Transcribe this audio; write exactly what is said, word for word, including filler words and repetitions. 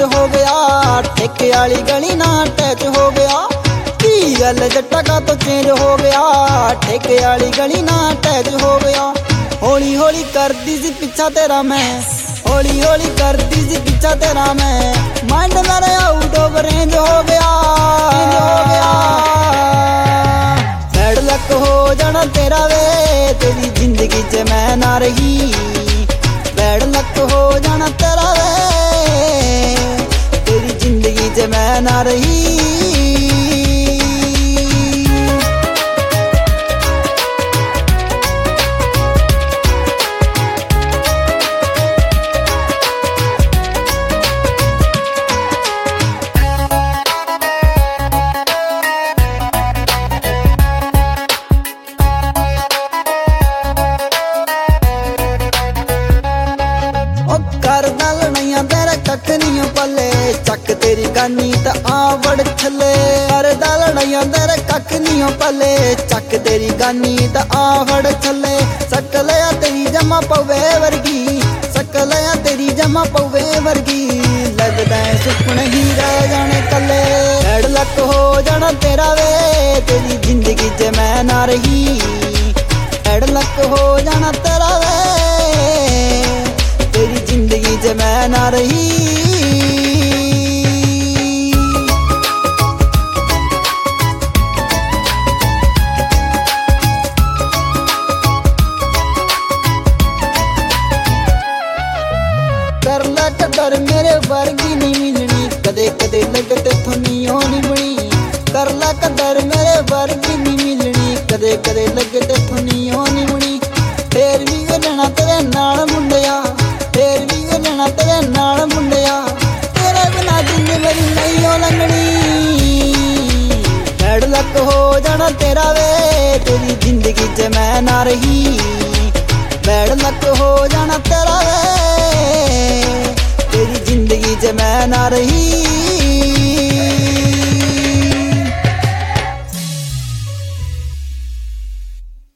हो गया, ठेके वाली गली ना टच हो गया। की गल जट्टा का तो चेंज हो गया, ठेके वाली गली ना टच हो गया। हौली हौली कर दी सी पीछा तेरा मैं, हौली हौली कर दी सी पीछा तेरा मैं। माइंड मेरा आउट ऑफ रेंज हो गया, हो गया। बैड लक हो जाना तेरा वे, तेरी जिंदगी च मैं ना रही। बैड लक हो जाना तेरा वे, तेरी जिंदगी च मैं ना रही। कर दल नहीं तेरे कख नहीं पले, चक तेरी गानी त आवड़ छले। कर दल नहीं तेरे कख नहीं पले, चक तेरी गानी त आवड़ छले। सकलया तेरी जमा पवे वर्गी, सकलया तेरी जमा पवे वर्गी। लगदा सुपने ही रह जाने कले। बैड लक हो जाना तेरा वे, तेरी जिंदगी च मैं ना रही। बैड लक हो जाना तेरा वे, तेरी जिंदगी च मैं ना रही। कर ला कदर मेरे वर्गी नहीं मिलनी, कदे कदे लगते थोनियों नहीं बनी। कर ला कदर मेरे वर्गी नहीं मिलनी, कदे कदे लगते थोनियों नहीं बनी। फेर भी लेना तेरे नाल मुंडिया, फेर भी लेना तेरे नाल मुंडिया। तेरे बिना जिंदगी मेरी नहीं हो लंघनी। बैड लक हो जाना तेरा वे, तेरी जिंदगी च मैं ना रही। बैड लक हो जाना तेरा वे, तेरी जिंदगी च मैं ना रही।